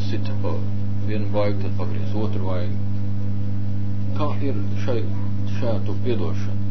sita pa vienu vaigu, tad pagriez otru vaigu. Kā ir šajā to piedošana?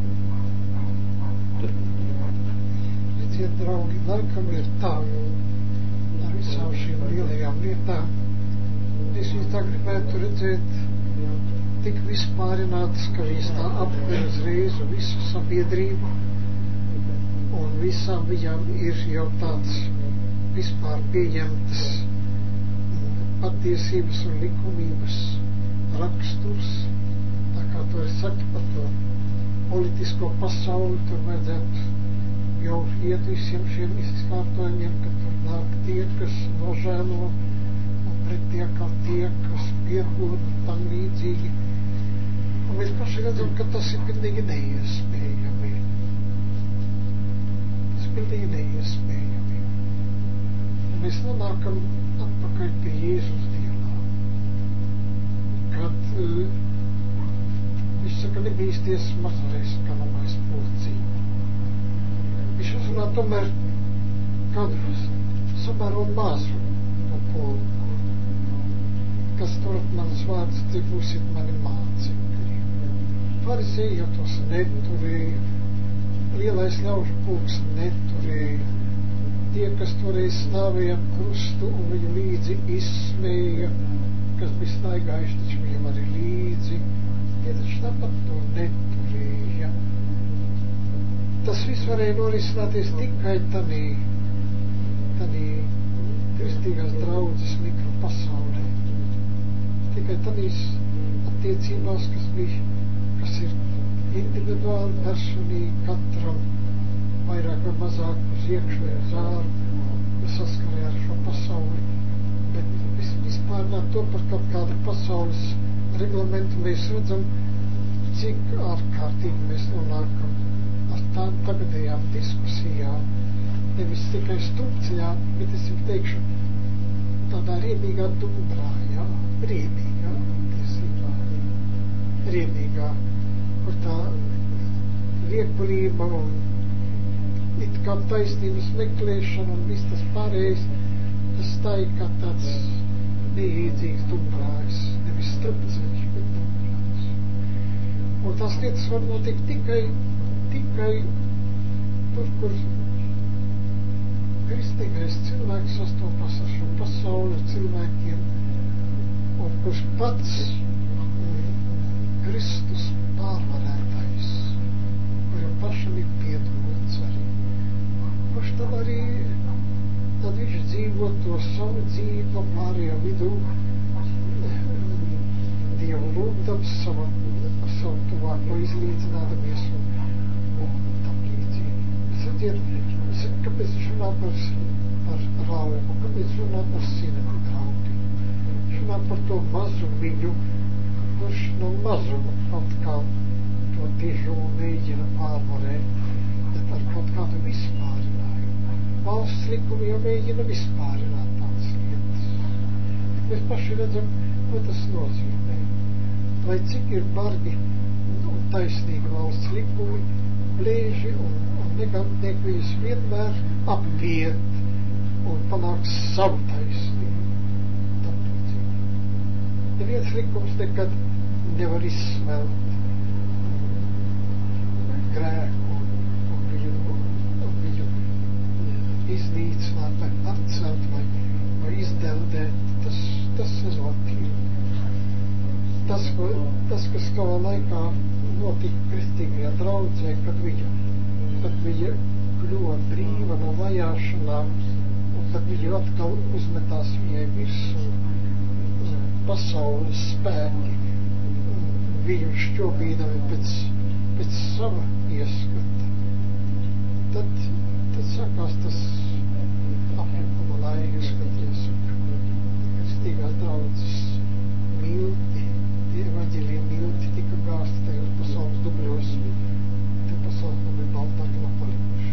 Redziet, draugi, laikam ir tā, ar visām šīm lielajām lietām. Es viņu tā gribētu redzēt tik vispārinātas, ka viņas tā aptver uzreiz visu sabiedrību, un visām viņām ir jau tāds vispār pieņemtas patiesības un likumības raksturs. Tā kā to es saku par to politisko pasauli, tur vajadzētu jau iet visiem šiem izkārtojumiem, ka tur nāk tie, kas nožēlo, un pretiek ar tie, kas piedod un tam līdzīgi. Un mēs paši redzam, ka tas ir pilnīgi neiespējami. Tas ir pilnīgi neiespējami. Un mēs nonākam atpakaļ pie Jēzus dienām, kad viņš saka, nebīsties mazais kanamais pulcīm. Viņš uzrunā tomēr kādu samēro mazu to pulku, kas turat manas vārdas, tie būsit mani mācekļi. Farizēji jau tos neturēja, lielais ļaužu pulks neturēja. Tie, kas toreiz stāvēja ap krustu un viņu līdzi izsmēja, kas bija staigājuši, taču viņam arī līdzi, tie taču tāpat to neturēja. Tas viss varēja norisināties tikai tādī kristīgās draudzes mikropasaulē. Tikai tādīs attiecībās, kas ir individuāli, personīgi, katram vairāk vai mazāk uz iekšu vai uz āru, saskarē ar šo pasauli. Bet vispārnāt to par kaut kādu pasaules reglamentu mēs redzam, cik ārkārtīgi mēs nonākam ar tām tagadējām diskusijām, nevis tikai stupciņā, bet es jums teikšu tādā riebīgā dumbrā, jā, riebīgā tiesībā, riebīgā, kur tā liekulība un it kā taisnības meklēšana un viss tas pārējais, tas stāja kā tāds neīdzīgs dumbrājs, nevis strupceļš, bet dumbrājs. Un tās lietas var notikt tikai tur, kur kristīgais cilvēks sastopas ar šo pasauli, ar cilvēkiem, un kurš pats Kristus pārvarētais, kuram pašam ir piedots arī. Kurš tad arī, tad viņš dzīvo to savu dzīvi no pārējā vidū, Dievu lūgdams, savu tuvāko izlīdzinādamies un tam līdzīgi. Es saku, kāpēc viņš runā par raugu, kāpēc runā par sinagu draugi. Viņš runā par to mazumiņu, kurš no mazuma kaut kā to dižumu mēģina pārvarēt, bet ar kaut kādu vispārinājumu. Valsts likumi jau mēģina vispārināt tādas lietas. Bet mēs paši redzam, ko tas nozīmē. Lai cik ir bargi un taisnīgi valsts likumi, blēži un negantnieki viņus vienmēr apiet un panāks savu taisnību. Neviens likums nekad nevar izsmelt grēku un viņu iznīcināt vai atcelt vai izdeldēt. Tas ir latīvi. Tas, kas savā laikā notika kristīgajā draudzē, kad viņa kļuva brīva no vajāšanām un kad viņa atkal uzmetās viņai virsū pasaules spēki, viņu šķobīdami pēc sava ieskata. Tad sākās tas apjukuma laiks, kad iesaka kristīgās draudzes milti, evaņģēlija milti tika gāsti tajos pasaules dubļos, tie pasaules dubļi baltāk nav palikuši.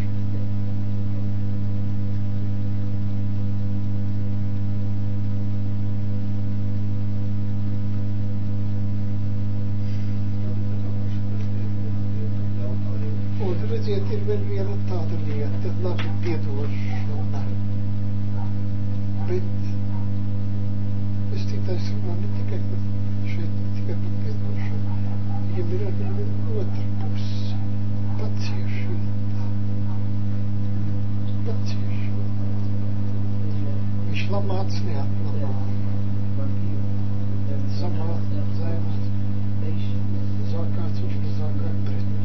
Un redziet, ir vēl viena tāda lieta, labi piedošana, bet svētais runā ne tikai par šeit, ne tikai par piedošanu. Viņam ir arī otra puse. Paciešība. Viņš lamāts neatlamā. Samāt zemes. Zākāts viņš mazākāk pretī.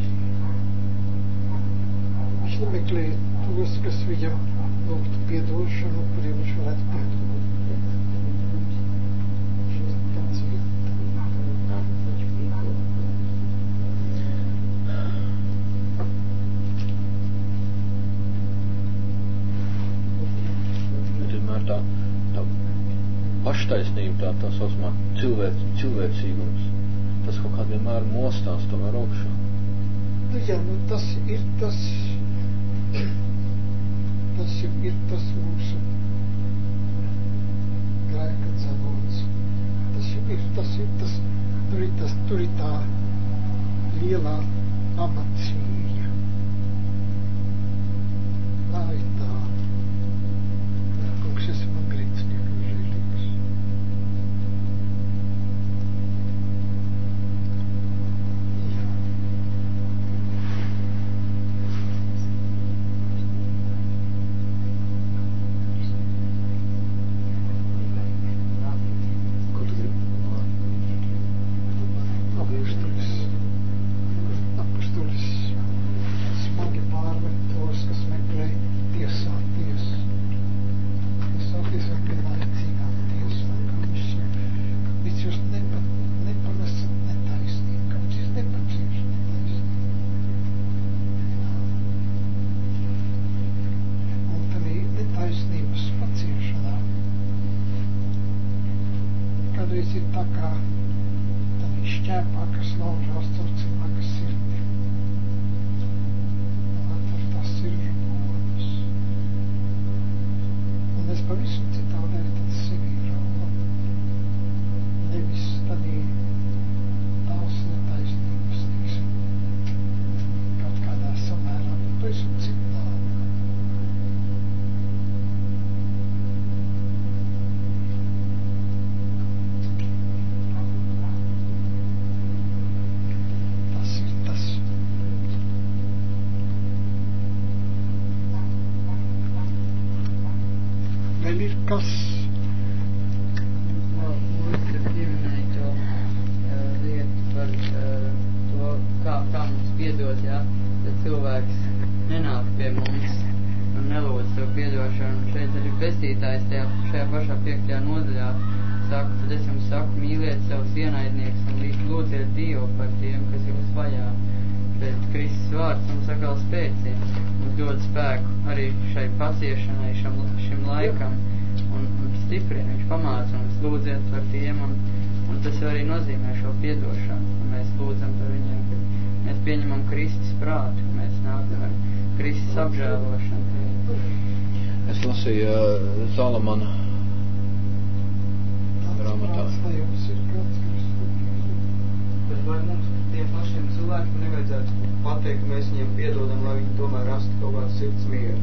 Viņš nemeklē tos, kas viņam lūgtu piedošanu, kuriem viņš varētu piedot. Viņš paciet. Vienmēr tā paštaisnība, tā saucamā cilvēcīgums, tas kaut kā vienmēr mostās tomēr augšā. Nu jā, tas ir tas mūsu grēka dzelonis. Tur ir tā lielā amacīja. Lai tā. Kungs, esi man grēciniekam žēlīgs. Jā. Ko tu gribi? Apustulis smagi pārmet tos, kas meklē tiesāties. Tiesāties ar pienācīgām tiesām, ka viņš jūs nepanesat netaisnīgi, ka viņš jūs nepacieš netaisnīgi. Un tad netaisnības paciešanā kādreiz ir tā kā šķēpā, kas laužās caur cilvēka sirdi. Atver tās sirdžu bodas. Un es pavisam citā vērtā sevi raugam. Nevis tādī tās netaisnības, teiksim, kaut kādā samērā, bet pavisam citā. Ir kas Mūsu pieminēja to lietu par to, kā mums piedot, ja cilvēks nenāk pie mums un nelūdz to piedošanu. Un šeit arī pestītājs šajā pašā 5. nodaļā saka, tad es jums saku, mīliet savus ienaidniekus un lūdziet Dievu par tiem, kas jūs vajā. Bet Kristus vārds mums atkal spēcina, mums dod spēku arī šai paciešanai, šim laikam. Un stiprina, viņš pamāca mums lūdziet par tiem, un tas arī nozīmē šo piedošanu, un mēs lūdzam par viņiem, ka mēs pieņemam Kristus prātu, ka mēs nākam ar Kristus apžēlošanu. Es lasīju Zalamana grāmatā. Bet vai mums tiem pašiem cilvēkiem nevajadzētu pateikt, ka mēs viņiem piedodam, lai viņi tomēr rastu kaut kādu sirds mieru?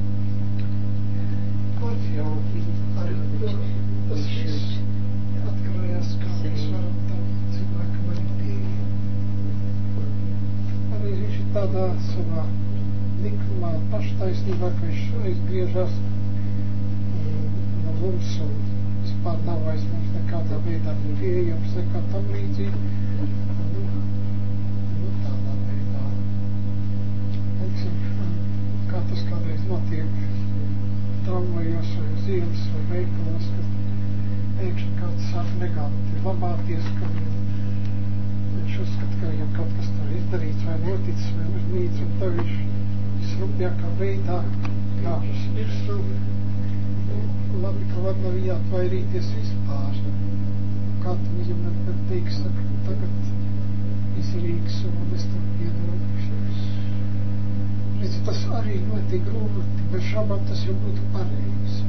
Pat jau arī tas viss atkarējās, kā mēs varam tam cilvēkam arī pieeja. Arī viņš ir tādā savā likumā, paštaisnībā, ka viņš aizgriežas no mums un vispār nav vairs mums nekādā veidā pieejams, nekā tam līdzīgi. Tādā veidā. Teiksim, kā tas kādreiz notiek tramvajos vai uz ielas vai veikalos, kad pēkšņi kāds sāk negāti labāties, ka viņš uzskata, ka viņam kaut kas tur izdarīts vai noticis vai uzmīts, un tad viņš visrupjākā veidā kāpjas virsū. Labi, ka var no viņa atvairīties vispār. Kā tu viņam teiks, saka, tagad izrīgs un es tev piedodu. Redzi, tas arī ļoti grūti, bez šābām tas jau būtu pareizi.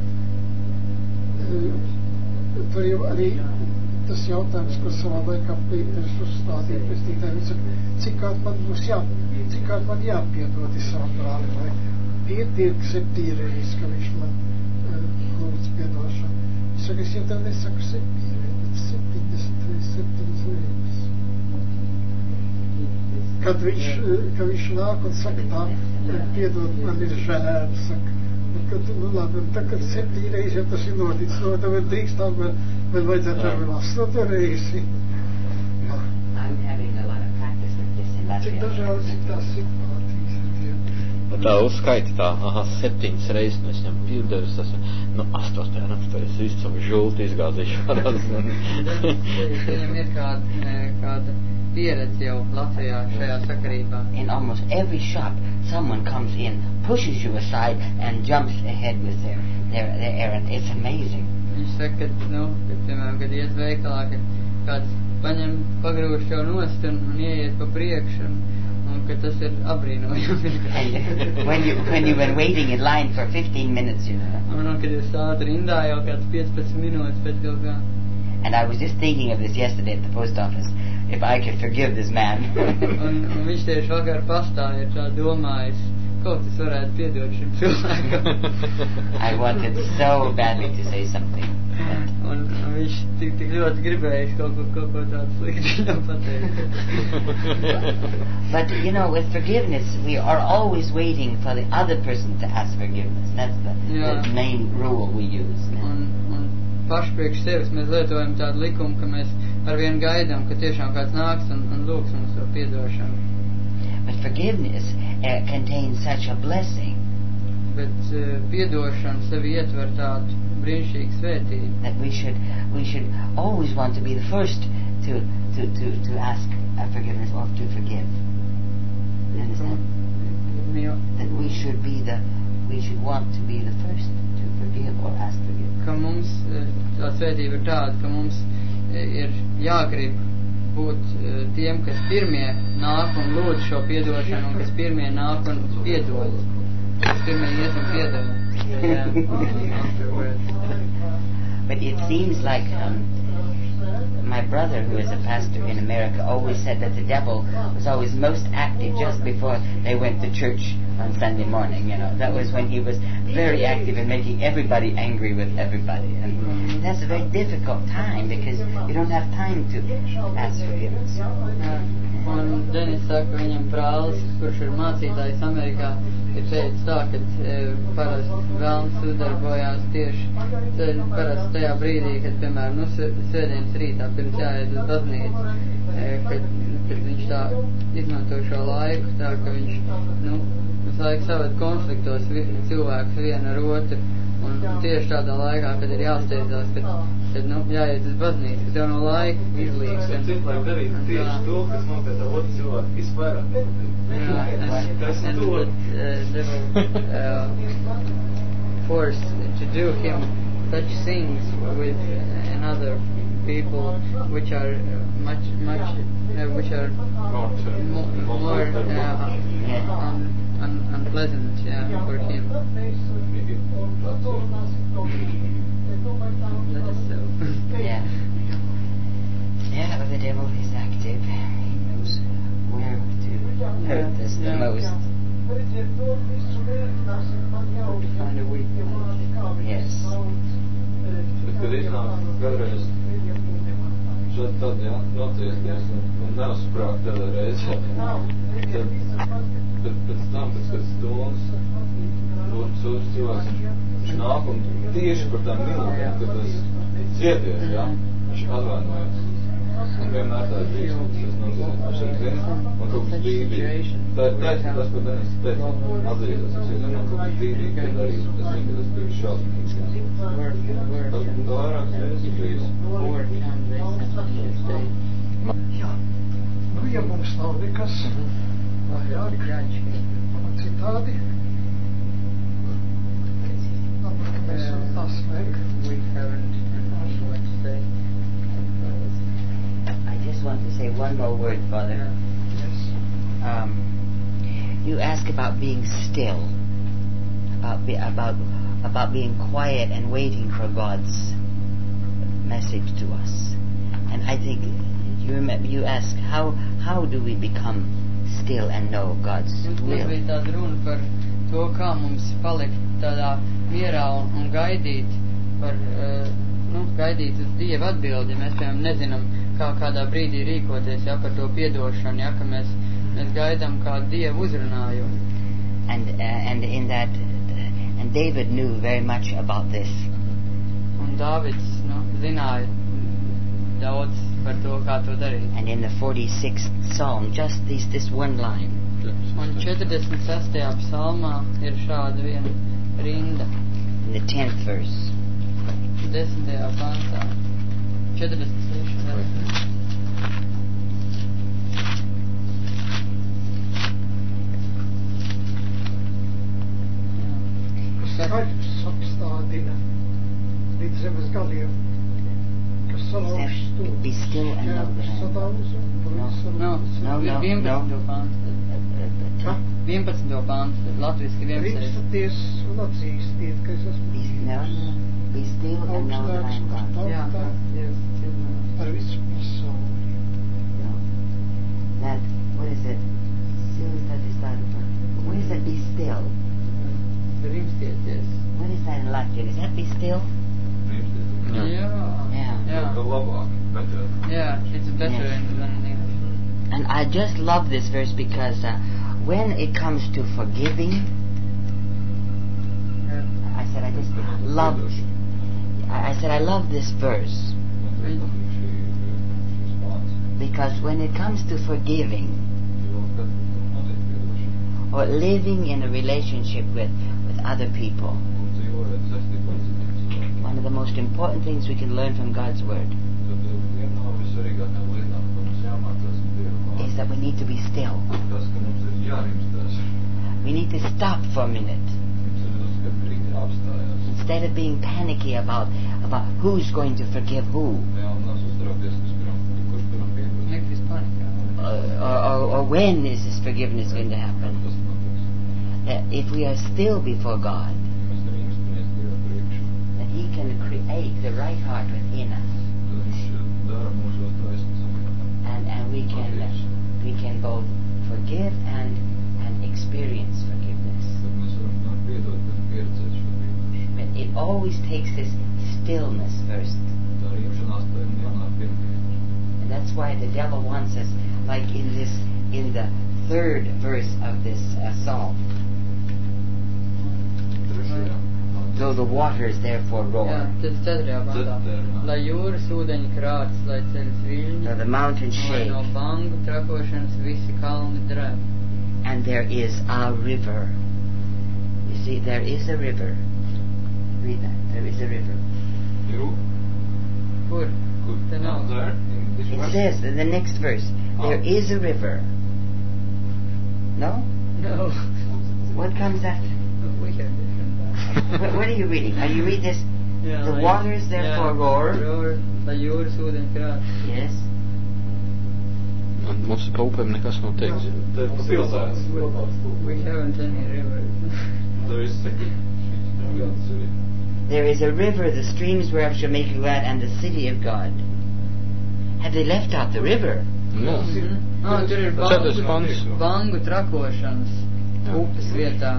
Tur jau arī tas jautājums, ko savā laikā Pēteris uzstādīja pestītāji, viņš saka, cik kārt man jāpiedod savam brālim, vai pietiek 7 reizes, ka viņš man lūdz piedošanu. Saka, es jau tev nesaku 7, bet 70 reizes 7 reizes. Kad viņš nāk un saka tā, piedod, man ir žēl, saka. Kad, nu labi, un tā, kad 7 reizes jau tas ir noticis, no tā vēl drīkstām, vēl vajadzētu vēl 8 reizi. I'm having a lot of practice with this in Cik Latvia. dažādas ir tās situācijas. Tā uzskaita tā, 7 reizes, nu es viņam pilderis, esmu, 8. naktā es visu savu žulti izgāzīšu. Viņam ir kāda pieredze jau Latvijā šajā sakarībā. In almost every shop, someone comes in, pushes you aside, and jumps ahead with their errand. It's amazing. Viņš saka, ka, piemēram, kad iet veikalā, ka kāds paņem pagrūž jau nost un ieiet pa priekšu, un ka tas ir abrīnojami. And when you've been waiting in line for 15 minutes, you know. Un kad jūs stāvat rindā jau kāds 15 minūtes pēc kaut kā. And I was just thinking of this yesterday at the post office, if I could forgive this man. un viņš tieši vakar pastāja tā domājis, kaut kas varētu piedot šim cilvēkam. I wanted so badly to say something. Un viņš tik ļoti gribējis kaut ko tādu sliktu pateikt. But, you know, with forgiveness, we are always waiting for the other person to ask forgiveness. That's the main rule we use. Un paši priekš sevis mēs lietojam tādu likumu, ka mēs arvien gaidām, ka tiešām kāds nāks un lūgs mums par piedošanu. But forgiveness contains such a blessing. Bet piedošana sevi ietver tādu brīnišķīgu svētību. That we should always want to be the first to ask forgiveness or to forgive. You understand? That we should want to be the first to forgive or ask forgiveness. Ka mums tā svētība ir tāda, ka mums ir jāgrib būt tiem, kas pirmie nāk un lūdz šo piedošanu, un kas pirmie nāk un piedod. Kas pirmie iet un piedod. But it seems like my brother, who is a pastor in America, always said that the devil was always most active just before they went to church on Sunday morning. You know, that was when he was very active in making everybody angry with everybody, and that's a very difficult time because you don't have time to ask forgiveness. Un Denis saka, viņam brālis, kurš ir mācītājs Amerikā, ir teicis tā, ka parasti vēlns udarbojās tieši parasti tajā brīdī, kad, piemēram, svētdienas rītā pirms jāiet uz baznīcu, kad viņš tā izmanto šo laiku, tā ka viņš, visu laiku saved konfliktos cilvēkus vienu ar otru, un tieši tādā laikā, kad ir jāsteidzās, kad jāiet uz baznīcu, ka tev no laika izlīgs. Un cilvēki darīt tieši to, kas man pēc tā otru cilvēku visvairāk. And they will force to do him such things with another people which are which are more unpleasant for him. That is so. Yeah, but the devil is active. He knows where to hurt us the most. Find a weak point. Yes. Bet, kad iznāk kādreiz šādi tad, notiekties un neuzsprāk tādā reizē, tad pēc tam, pēc stundas, otrs cilvēks, viņš nāk un tieši par tām minūtēm, kad tas cieties, viņš atvainojas. Un vienmēr tā ir drīkst, tas nozīmē, viņš arī zina, un kaut kas dīdīgi. Tā ir taisnība, tas, ko Denis teica, atzīties, es zinu, kaut kas dīdīgi, kad arī es zinu, ka tas bija šausmīgs. Tas vairākas reizes bijis. Jā, ja mums nav nekas vairāk citādi, mēs varam tā slēgt. I just want to say one more word, Father. Yes. You ask about being still, about being quiet and waiting for God's message to us. And I think you ask how do we become still and know God's will? Bija tāda runa par to, kā mums palikt tādā mierā un gaidīt par gaidīt uz Dieva atbildi, ja mēs, piemēram, nezinām, kādā brīdī rīkoties, ja, par to piedošanu, ja, ka mēs gaidām kādu Dievu uzrunājumu. And in that, and David knew very much about this. Un Dāvids, zināja daudz par to, kā to darīt. And in the 46th Psalm, just this one line. Un 46. psalmā ir šāda viena rinda. In the 10th verse. 10. pantā. 46. Skaidrs apstādina līdz zemes galiem, kas salauž stūri. Be still and know that I am God. No, 11. pants. 11. pants, latviski 11. Rīkstaties un atzīstiet, ka es esmu Be still and know that I am God. Jā, Dievs cilvēks. Par visu pasauli. No. That, what is it? What is that be still? Rimstieties. What is that in Latvian? Is that be still? Jā. Labāk, better. Yeah, it's better Yes. than in English. And I just love this verse because when it comes to forgiving, I said I love this verse because when it comes to forgiving or living in a relationship with other people, one of the most important things we can learn from God's Word is that we need to be still. We need to stop for a minute. Instead of being panicky about who's going to forgive who, or when is this forgiveness going to happen. That if we are still before God, that He can create the right heart within us, and we can both forgive and experience forgiveness. But it always takes this stillness first. And that's why the devil wants us, like in the 3rd verse of this psalm. Though the waters therefore roar. Jā, tas 4. pantā. Lai jūras ūdeņi krāc, lai ceļas viļņi, Though the mountains lai shake. no bangu trakošanas visi kalni drēb. And there is a river. You see, there is a river. Read that. There is a river. Kur? Te nav. It says in the next verse, there is a river. No? No. What comes after? We have different What are you reading? Are you read this? Jā, The lai- waters therefore jā, roar. Lai jūras ūdeņi krāc. Yes. Un mums pa upēm nekas nav teikts. We haven't any river. There is a river, the streams whereof shall make you glad, and the city of God. Have they left out the river? Jā. Tur ir Ceturtais pants. bangu trakošanas upes vietā.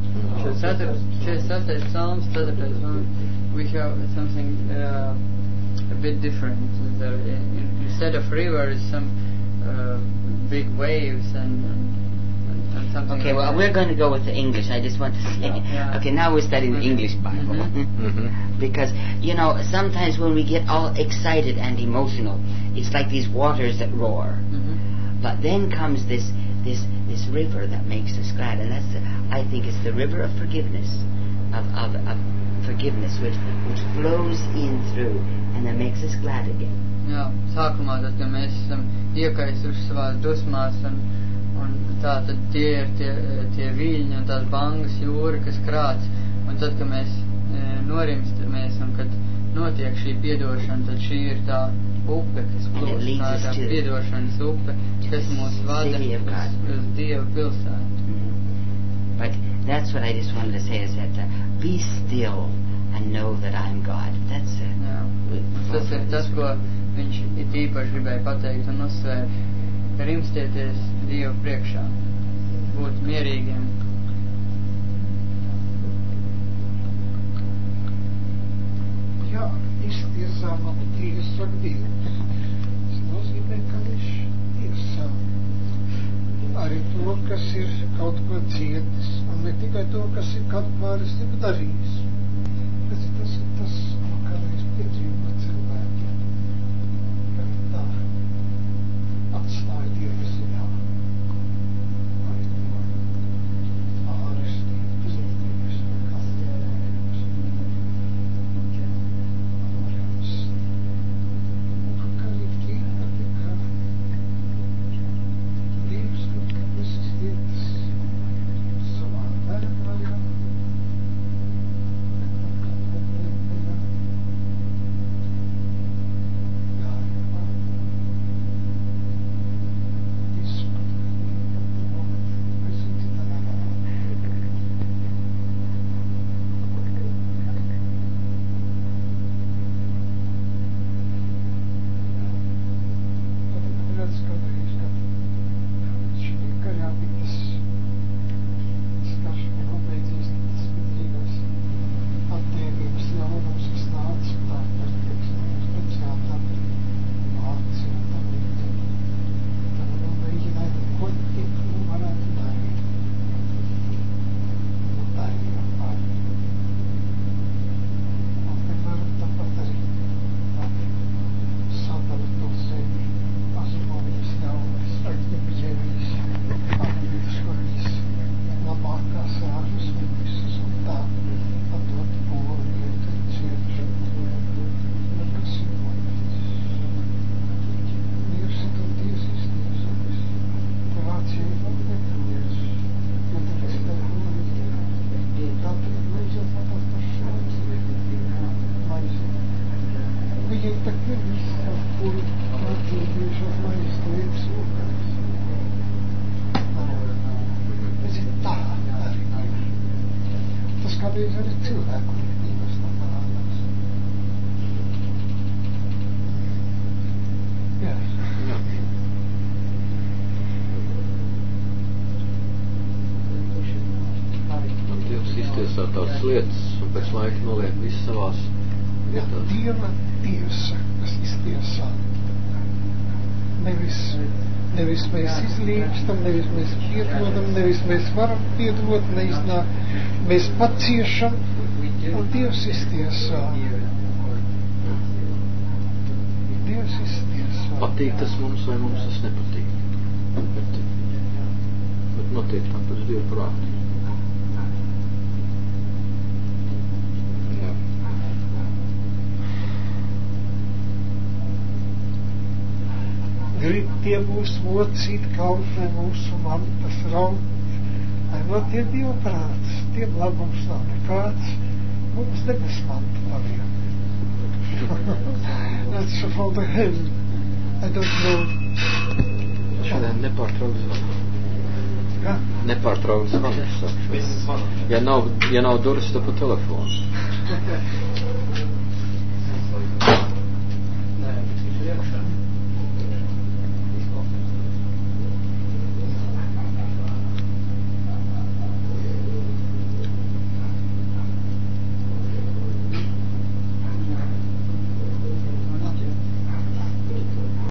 46. psalms, 4. psalms. We have something a bit different. Instead of rivers, some big waves and something. Okay, like well, that. we're going to go with the English. I just want to say. Yeah. Okay, now we're studying the English Bible. Because, sometimes when we get all excited and emotional, it's like these waters that roar. But then comes this river that makes us glad, and that's I think it's the river of forgiveness, of forgiveness, which flows in through and that makes us glad again. Jā, sākumā tad, kad mēs esam iekaisuši savās dusmās un tā tad tie ir tie viļņi un tās bangas jūra, kas krāc, un tad, kad mēs norimstamies un kad notiek šī piedošana, tad šī ir tā upe, kas plūst, tā piedošanas upe, kas mūs vada uz Dieva pilsētu. But that's what I just wanted to say is that be still and know that I am God. That's it. Jā, tas ir tas, ko viņš it īpaši gribēja pateikt un uzsvērt. Rimstieties Dievu priekšā, būt mierīgiem. Jā, iztiesā manu tiesu ar Dievu. Tas nozīmē, ka viņš tiesā arī to, kas ir kaut ko cietis, un ne tikai to, kas ir kaut pāristību darījis. Bet tas ir tas, kā mēs piedzīvo cilvēkiem, ka viņi tā atstāja Dievu ziņā. Arī to pāristību, zītības, kā Dievs. Un kā rīktī, ka Dievs visas lietas savā vērtājā, bet tad, kad problēma jāievā, visu, kad momenti prezentētā tad redz kādreiz, kad šī karā bija tas karš bija nobeidzies, tas vidīgais attievības jaunums, kas nāca un tā perspektīvas speciāli tam vārds un tam līdzīgi. Tad mēģināja, ko tik varētu darīt. Un darīja pāri. Un piemēram, tāpat arī sadala to sevi Azumoviņas ļaunas, Aģņepģēvijas atbītas, kur viņas labākās āžas visas un tā padot Poliju, ciešanu, kas ir noticis. Dievs ir to tiesīs tiesājis. Te Vācija ir vēl neturies, jo te viss tev Polija. Tā tur lūdzu tāpat par šeit maizi. Viņai tak ir viss ar Poliju, atzīdījuši ar maizi, to ir sūkājis. Tas ir tā arī. Tas kādreiz arī cilvēku lietības tā parādās. Jā. Un Dievs iztiesā tās lietas un pēc laika noliek visu savās vietās. Dieva tiesa, kas iztiesā. Nevis mēs izlīkstam, nevis mēs piedodam, nevis mēs varam piedot, neiznāk, mēs paciešam, un Dievs iztiesā. Dievs iztiesā. Patīk tas mums vai mums tas nepatīk. Bet notiek tā pēc Dieva prāta. Jā. Grib tie mūs mocīt, kaut vai mūsu mantas raut, lai no tie dievprāts, tiem labums nav nekāds, mums debes manta paliek. That's for the hell. I don't know. Šodien nepārtraukts zvans. Ja? Nepārtraukts zvans. Viss zvans. Ja nav durvis, tad pa telefonu.